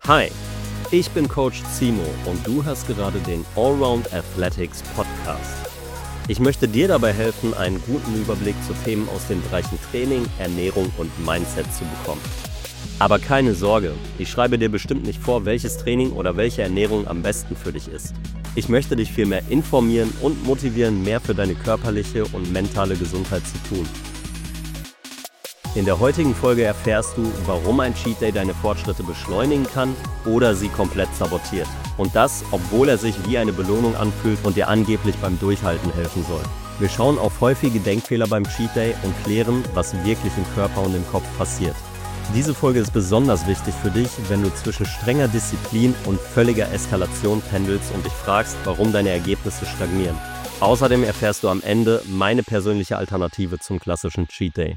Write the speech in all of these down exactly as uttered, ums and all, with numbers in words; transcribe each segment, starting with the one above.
Hi, ich bin Coach Zimo und du hörst gerade den Allround Athletics Podcast. Ich möchte dir dabei helfen, einen guten Überblick zu Themen aus den Bereichen Training, Ernährung und Mindset zu bekommen. Aber keine Sorge, ich schreibe dir bestimmt nicht vor, welches Training oder welche Ernährung am besten für dich ist. Ich möchte dich vielmehr informieren und motivieren, mehr für deine körperliche und mentale Gesundheit zu tun. In der heutigen Folge erfährst du, warum ein Cheat Day deine Fortschritte beschleunigen kann oder sie komplett sabotiert. Und das, obwohl er sich wie eine Belohnung anfühlt und dir angeblich beim Durchhalten helfen soll. Wir schauen auf häufige Denkfehler beim Cheat Day und klären, was wirklich im Körper und im Kopf passiert. Diese Folge ist besonders wichtig für dich, wenn du zwischen strenger Disziplin und völliger Eskalation pendelst und dich fragst, warum deine Ergebnisse stagnieren. Außerdem erfährst du am Ende meine persönliche Alternative zum klassischen Cheat Day.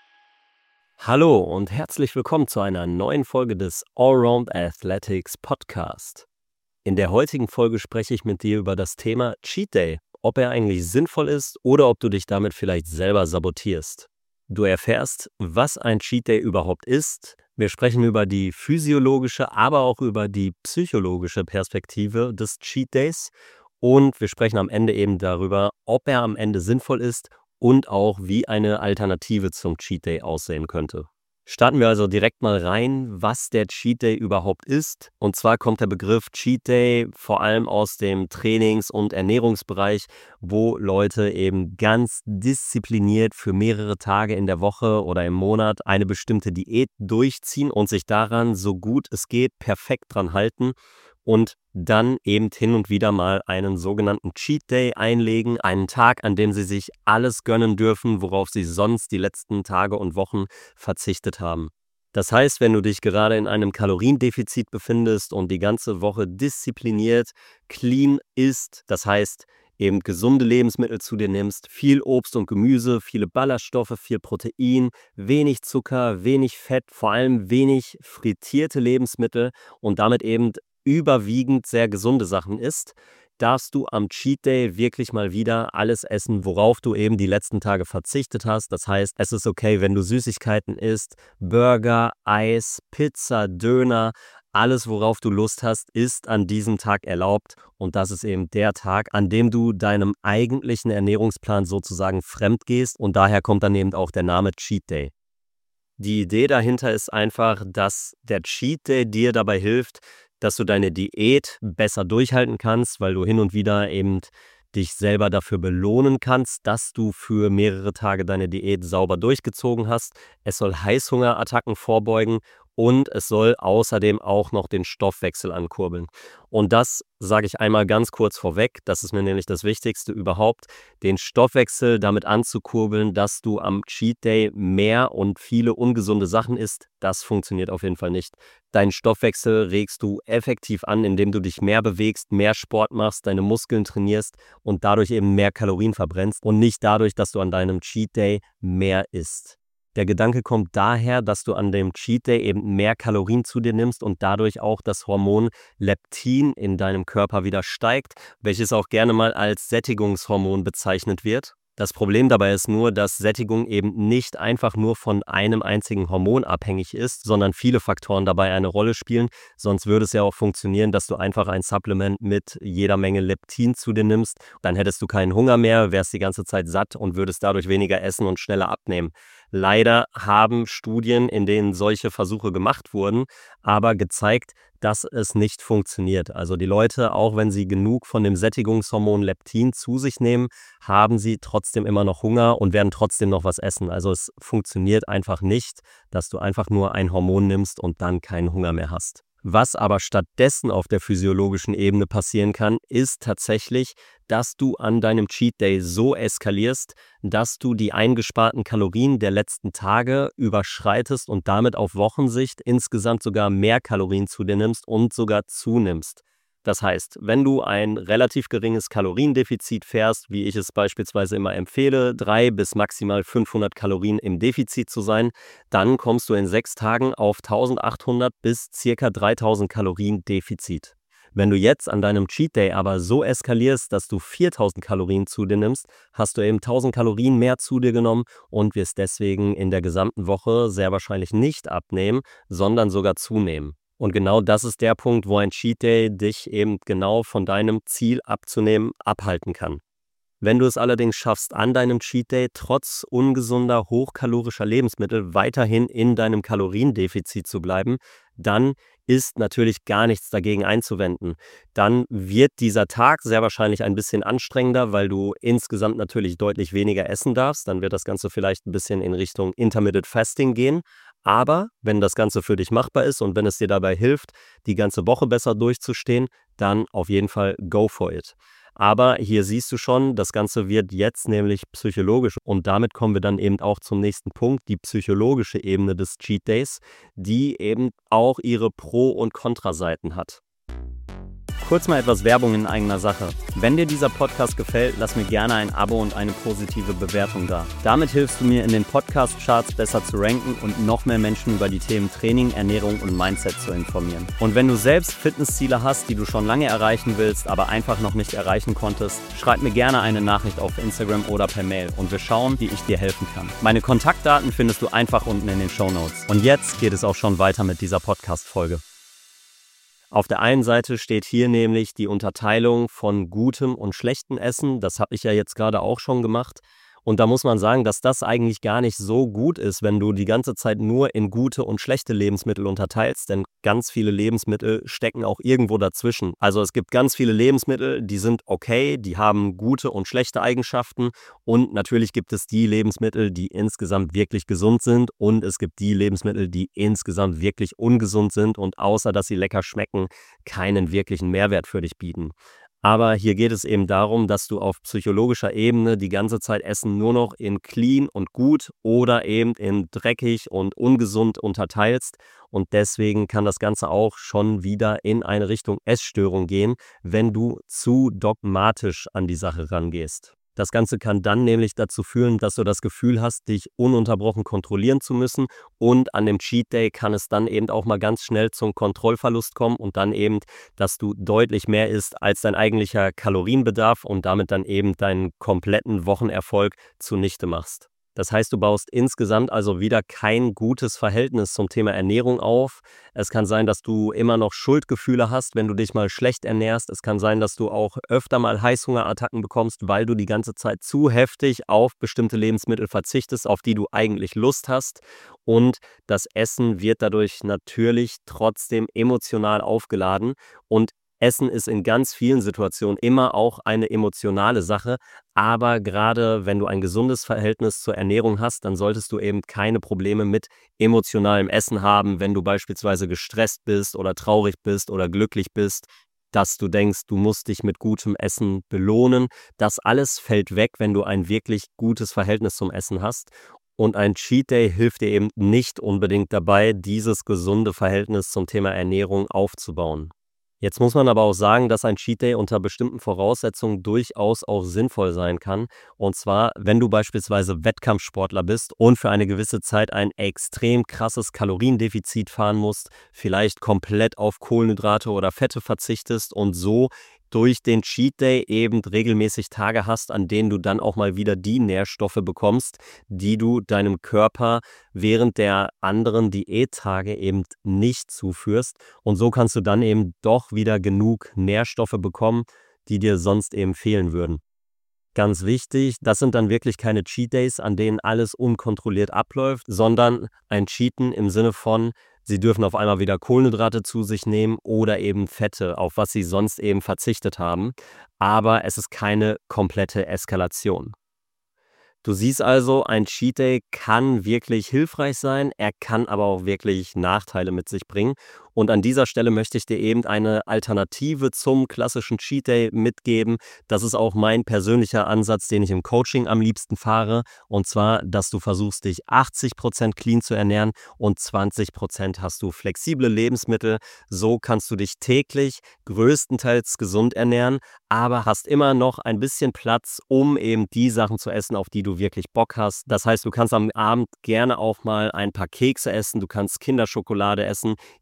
Hallo und herzlich willkommen zu einer neuen Folge des Allround Athletics Podcast. In der heutigen Folge spreche ich mit dir über das Thema Cheat Day, ob er eigentlich sinnvoll ist oder ob du dich damit vielleicht selber sabotierst. Du erfährst, was ein Cheat Day überhaupt ist. Wir sprechen über die physiologische, aber auch über die psychologische Perspektive des Cheat Days und wir sprechen am Ende eben darüber, ob er am Ende sinnvoll ist und auch wie eine Alternative zum Cheat Day aussehen könnte. Starten wir also direkt mal rein, was der Cheat Day überhaupt ist. Und zwar kommt der Begriff Cheat Day vor allem aus dem Trainings- und Ernährungsbereich, wo Leute eben ganz diszipliniert für mehrere Tage in der Woche oder im Monat eine bestimmte Diät durchziehen und sich daran, so gut es geht, perfekt dran halten. Und dann eben hin und wieder mal einen sogenannten Cheat Day einlegen, einen Tag, an dem sie sich alles gönnen dürfen, worauf sie sonst die letzten Tage und Wochen verzichtet haben. Das heißt, wenn du dich gerade in einem Kaloriendefizit befindest und die ganze Woche diszipliniert, clean isst, das heißt eben gesunde Lebensmittel zu dir nimmst, viel Obst und Gemüse, viele Ballaststoffe, viel Protein, wenig Zucker, wenig Fett, vor allem wenig frittierte Lebensmittel und damit eben überwiegend sehr gesunde Sachen isst, darfst du am Cheat Day wirklich mal wieder alles essen, worauf du eben die letzten Tage verzichtet hast. Das heißt, es ist okay, wenn du Süßigkeiten isst, Burger, Eis, Pizza, Döner, alles, worauf du Lust hast, ist an diesem Tag erlaubt. Und das ist eben der Tag, an dem du deinem eigentlichen Ernährungsplan sozusagen fremd gehst. Und daher kommt dann eben auch der Name Cheat Day. Die Idee dahinter ist einfach, dass der Cheat Day dir dabei hilft, dass du deine Diät besser durchhalten kannst, weil du hin und wieder eben dich selber dafür belohnen kannst, dass du für mehrere Tage deine Diät sauber durchgezogen hast. Es soll Heißhungerattacken vorbeugen und es soll außerdem auch noch den Stoffwechsel ankurbeln. Und das sage ich einmal ganz kurz vorweg, das ist mir nämlich das Wichtigste überhaupt, den Stoffwechsel damit anzukurbeln, dass du am Cheat Day mehr und viele ungesunde Sachen isst, das funktioniert auf jeden Fall nicht. Deinen Stoffwechsel regst du effektiv an, indem du dich mehr bewegst, mehr Sport machst, deine Muskeln trainierst und dadurch eben mehr Kalorien verbrennst und nicht dadurch, dass du an deinem Cheat Day mehr isst. Der Gedanke kommt daher, dass du an dem Cheat Day eben mehr Kalorien zu dir nimmst und dadurch auch das Hormon Leptin in deinem Körper wieder steigt, welches auch gerne mal als Sättigungshormon bezeichnet wird. Das Problem dabei ist nur, dass Sättigung eben nicht einfach nur von einem einzigen Hormon abhängig ist, sondern viele Faktoren dabei eine Rolle spielen. Sonst würde es ja auch funktionieren, dass du einfach ein Supplement mit jeder Menge Leptin zu dir nimmst. Dann hättest du keinen Hunger mehr, wärst die ganze Zeit satt und würdest dadurch weniger essen und schneller abnehmen. Leider haben Studien, in denen solche Versuche gemacht wurden, aber gezeigt, dass es nicht funktioniert. Also die Leute, auch wenn sie genug von dem Sättigungshormon Leptin zu sich nehmen, haben sie trotzdem immer noch Hunger und werden trotzdem noch was essen. Also es funktioniert einfach nicht, dass du einfach nur ein Hormon nimmst und dann keinen Hunger mehr hast. Was aber stattdessen auf der physiologischen Ebene passieren kann, ist tatsächlich, dass du an deinem Cheat Day so eskalierst, dass du die eingesparten Kalorien der letzten Tage überschreitest und damit auf Wochensicht insgesamt sogar mehr Kalorien zu dir nimmst und sogar zunimmst. Das heißt, wenn du ein relativ geringes Kaloriendefizit fährst, wie ich es beispielsweise immer empfehle, drei bis maximal fünfhundert Kalorien im Defizit zu sein, dann kommst du in sechs Tagen auf eintausendachthundert bis ca. dreitausend Kalorien Defizit. Wenn du jetzt an deinem Cheat Day aber so eskalierst, dass du viertausend Kalorien zu dir nimmst, hast du eben tausend Kalorien mehr zu dir genommen und wirst deswegen in der gesamten Woche sehr wahrscheinlich nicht abnehmen, sondern sogar zunehmen. Und genau das ist der Punkt, wo ein Cheat Day dich eben genau von deinem Ziel abzunehmen abhalten kann. Wenn du es allerdings schaffst, an deinem Cheat Day trotz ungesunder, hochkalorischer Lebensmittel weiterhin in deinem Kaloriendefizit zu bleiben, dann ist natürlich gar nichts dagegen einzuwenden. Dann wird dieser Tag sehr wahrscheinlich ein bisschen anstrengender, weil du insgesamt natürlich deutlich weniger essen darfst. Dann wird das Ganze vielleicht ein bisschen in Richtung Intermittent Fasting gehen. Aber wenn das Ganze für dich machbar ist und wenn es dir dabei hilft, die ganze Woche besser durchzustehen, dann auf jeden Fall go for it. Aber hier siehst du schon, das Ganze wird jetzt nämlich psychologisch und damit kommen wir dann eben auch zum nächsten Punkt, die psychologische Ebene des Cheat Days, die eben auch ihre Pro- und Kontraseiten hat. Kurz mal etwas Werbung in eigener Sache. Wenn dir dieser Podcast gefällt, lass mir gerne ein Abo und eine positive Bewertung da. Damit hilfst du mir, in den Podcast-Charts besser zu ranken und noch mehr Menschen über die Themen Training, Ernährung und Mindset zu informieren. Und wenn du selbst Fitnessziele hast, die du schon lange erreichen willst, aber einfach noch nicht erreichen konntest, schreib mir gerne eine Nachricht auf Instagram oder per Mail und wir schauen, wie ich dir helfen kann. Meine Kontaktdaten findest du einfach unten in den Shownotes. Und jetzt geht es auch schon weiter mit dieser Podcast-Folge. Auf der einen Seite steht hier nämlich die Unterteilung von gutem und schlechtem Essen. Das habe ich ja jetzt gerade auch schon gemacht. Und da muss man sagen, dass das eigentlich gar nicht so gut ist, wenn du die ganze Zeit nur in gute und schlechte Lebensmittel unterteilst, denn ganz viele Lebensmittel stecken auch irgendwo dazwischen. Also es gibt ganz viele Lebensmittel, die sind okay, die haben gute und schlechte Eigenschaften und natürlich gibt es die Lebensmittel, die insgesamt wirklich gesund sind und es gibt die Lebensmittel, die insgesamt wirklich ungesund sind und außer dass sie lecker schmecken, keinen wirklichen Mehrwert für dich bieten. Aber hier geht es eben darum, dass du auf psychologischer Ebene die ganze Zeit Essen nur noch in clean und gut oder eben in dreckig und ungesund unterteilst. Und deswegen kann das Ganze auch schon wieder in eine Richtung Essstörung gehen, wenn du zu dogmatisch an die Sache rangehst. Das Ganze kann dann nämlich dazu führen, dass du das Gefühl hast, dich ununterbrochen kontrollieren zu müssen und an dem Cheat Day kann es dann eben auch mal ganz schnell zum Kontrollverlust kommen und dann eben, dass du deutlich mehr isst als dein eigentlicher Kalorienbedarf und damit dann eben deinen kompletten Wochenerfolg zunichte machst. Das heißt, du baust insgesamt also wieder kein gutes Verhältnis zum Thema Ernährung auf. Es kann sein, dass du immer noch Schuldgefühle hast, wenn du dich mal schlecht ernährst. Es kann sein, dass du auch öfter mal Heißhungerattacken bekommst, weil du die ganze Zeit zu heftig auf bestimmte Lebensmittel verzichtest, auf die du eigentlich Lust hast. Und das Essen wird dadurch natürlich trotzdem emotional aufgeladen und Essen ist in ganz vielen Situationen immer auch eine emotionale Sache, aber gerade wenn du ein gesundes Verhältnis zur Ernährung hast, dann solltest du eben keine Probleme mit emotionalem Essen haben, wenn du beispielsweise gestresst bist oder traurig bist oder glücklich bist, dass du denkst, du musst dich mit gutem Essen belohnen. Das alles fällt weg, wenn du ein wirklich gutes Verhältnis zum Essen hast. Und ein Cheat Day hilft dir eben nicht unbedingt dabei, dieses gesunde Verhältnis zum Thema Ernährung aufzubauen. Jetzt muss man aber auch sagen, dass ein Cheat Day unter bestimmten Voraussetzungen durchaus auch sinnvoll sein kann. Und zwar, wenn du beispielsweise Wettkampfsportler bist und für eine gewisse Zeit ein extrem krasses Kaloriendefizit fahren musst, vielleicht komplett auf Kohlenhydrate oder Fette verzichtest und so durch den Cheat Day eben regelmäßig Tage hast, an denen du dann auch mal wieder die Nährstoffe bekommst, die du deinem Körper während der anderen Diättage eben nicht zuführst. Und so kannst du dann eben doch wieder genug Nährstoffe bekommen, die dir sonst eben fehlen würden. Ganz wichtig, das sind dann wirklich keine Cheat Days, an denen alles unkontrolliert abläuft, sondern ein Cheaten im Sinne von, sie dürfen auf einmal wieder Kohlenhydrate zu sich nehmen oder eben Fette, auf was sie sonst eben verzichtet haben. Aber es ist keine komplette Eskalation. Du siehst also, ein Cheat Day kann wirklich hilfreich sein, er kann aber auch wirklich Nachteile mit sich bringen. Und an dieser Stelle möchte ich dir eben eine Alternative zum klassischen Cheat Day mitgeben. Das ist auch mein persönlicher Ansatz, den ich im Coaching am liebsten fahre. Und zwar, dass du versuchst, dich achtzig Prozent clean zu ernähren und zwanzig Prozent hast du flexible Lebensmittel. So kannst du dich täglich größtenteils gesund ernähren, aber hast immer noch ein bisschen Platz, um eben die Sachen zu essen, auf die du wirklich Bock hast. Das heißt, du kannst am Abend gerne auch mal ein paar Kekse essen, du kannst Kinderschokolade essen, irgendwelche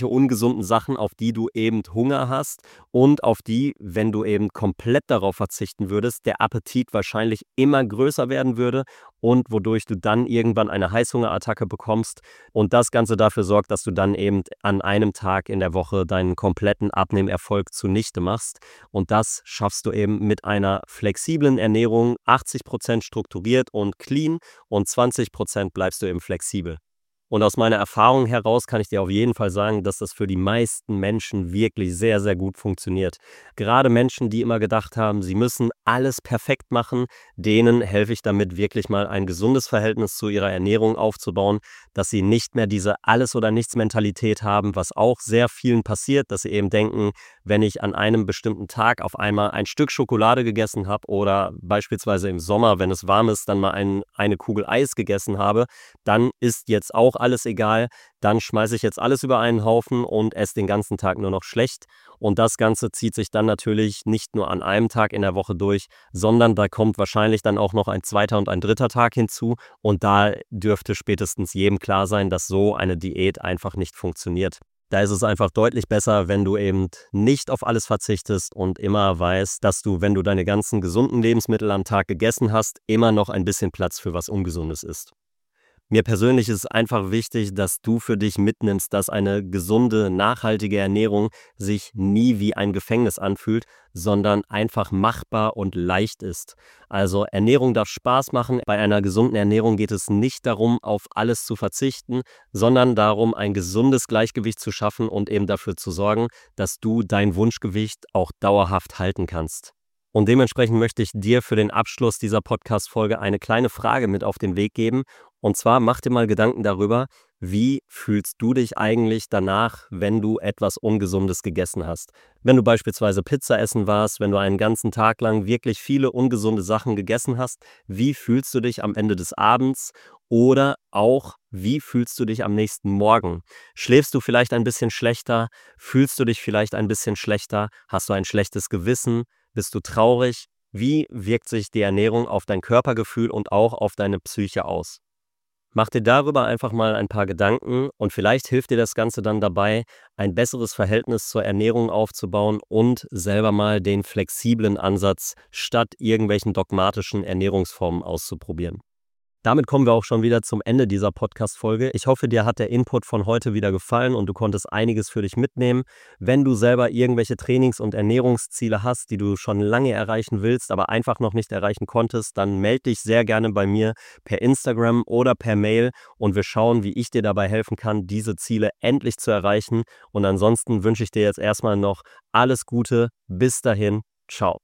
irgendwelche ungesunden Sachen, auf die du eben Hunger hast und auf die, wenn du eben komplett darauf verzichten würdest, der Appetit wahrscheinlich immer größer werden würde und wodurch du dann irgendwann eine Heißhungerattacke bekommst und das Ganze dafür sorgt, dass du dann eben an einem Tag in der Woche deinen kompletten Abnehmerfolg zunichte machst. Und das schaffst du eben mit einer flexiblen Ernährung, achtzig Prozent strukturiert und clean und zwanzig Prozent bleibst du eben flexibel. Und aus meiner Erfahrung heraus kann ich dir auf jeden Fall sagen, dass das für die meisten Menschen wirklich sehr, sehr gut funktioniert. Gerade Menschen, die immer gedacht haben, sie müssen alles perfekt machen, denen helfe ich damit, wirklich mal ein gesundes Verhältnis zu ihrer Ernährung aufzubauen, dass sie nicht mehr diese Alles-oder-nichts-Mentalität haben, was auch sehr vielen passiert, dass sie eben denken, wenn ich an einem bestimmten Tag auf einmal ein Stück Schokolade gegessen habe oder beispielsweise im Sommer, wenn es warm ist, dann mal ein, eine Kugel Eis gegessen habe, dann ist jetzt auch alles egal, dann schmeiße ich jetzt alles über einen Haufen und esse den ganzen Tag nur noch schlecht. Und das Ganze zieht sich dann natürlich nicht nur an einem Tag in der Woche durch, sondern da kommt wahrscheinlich dann auch noch ein zweiter und ein dritter Tag hinzu. Und da dürfte spätestens jedem klar sein, dass so eine Diät einfach nicht funktioniert. Da ist es einfach deutlich besser, wenn du eben nicht auf alles verzichtest und immer weißt, dass du, wenn du deine ganzen gesunden Lebensmittel am Tag gegessen hast, immer noch ein bisschen Platz für was Ungesundes ist. Mir persönlich ist es einfach wichtig, dass du für dich mitnimmst, dass eine gesunde, nachhaltige Ernährung sich nie wie ein Gefängnis anfühlt, sondern einfach machbar und leicht ist. Also Ernährung darf Spaß machen. Bei einer gesunden Ernährung geht es nicht darum, auf alles zu verzichten, sondern darum, ein gesundes Gleichgewicht zu schaffen und eben dafür zu sorgen, dass du dein Wunschgewicht auch dauerhaft halten kannst. Und dementsprechend möchte ich dir für den Abschluss dieser Podcast-Folge eine kleine Frage mit auf den Weg geben. Und zwar mach dir mal Gedanken darüber, wie fühlst du dich eigentlich danach, wenn du etwas Ungesundes gegessen hast? Wenn du beispielsweise Pizza essen warst, wenn du einen ganzen Tag lang wirklich viele ungesunde Sachen gegessen hast, wie fühlst du dich am Ende des Abends? Oder auch, wie fühlst du dich am nächsten Morgen? Schläfst du vielleicht ein bisschen schlechter? Fühlst du dich vielleicht ein bisschen schlechter? Hast du ein schlechtes Gewissen? Bist du traurig? Wie wirkt sich die Ernährung auf dein Körpergefühl und auch auf deine Psyche aus? Mach dir darüber einfach mal ein paar Gedanken und vielleicht hilft dir das Ganze dann dabei, ein besseres Verhältnis zur Ernährung aufzubauen und selber mal den flexiblen Ansatz statt irgendwelchen dogmatischen Ernährungsformen auszuprobieren. Damit kommen wir auch schon wieder zum Ende dieser Podcast-Folge. Ich hoffe, dir hat der Input von heute wieder gefallen und du konntest einiges für dich mitnehmen. Wenn du selber irgendwelche Trainings- und Ernährungsziele hast, die du schon lange erreichen willst, aber einfach noch nicht erreichen konntest, dann melde dich sehr gerne bei mir per Instagram oder per Mail und wir schauen, wie ich dir dabei helfen kann, diese Ziele endlich zu erreichen. Und ansonsten wünsche ich dir jetzt erstmal noch alles Gute. Bis dahin, ciao.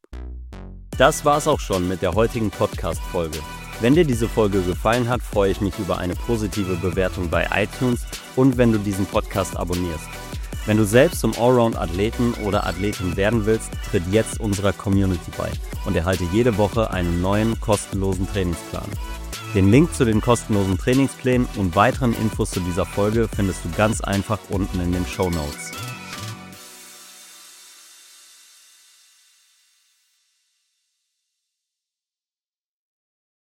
Das war's auch schon mit der heutigen Podcast-Folge. Wenn dir diese Folge gefallen hat, freue ich mich über eine positive Bewertung bei iTunes und wenn du diesen Podcast abonnierst. Wenn du selbst zum Allround-Athleten oder Athletin werden willst, tritt jetzt unserer Community bei und erhalte jede Woche einen neuen kostenlosen Trainingsplan. Den Link zu den kostenlosen Trainingsplänen und weiteren Infos zu dieser Folge findest du ganz einfach unten in den Shownotes.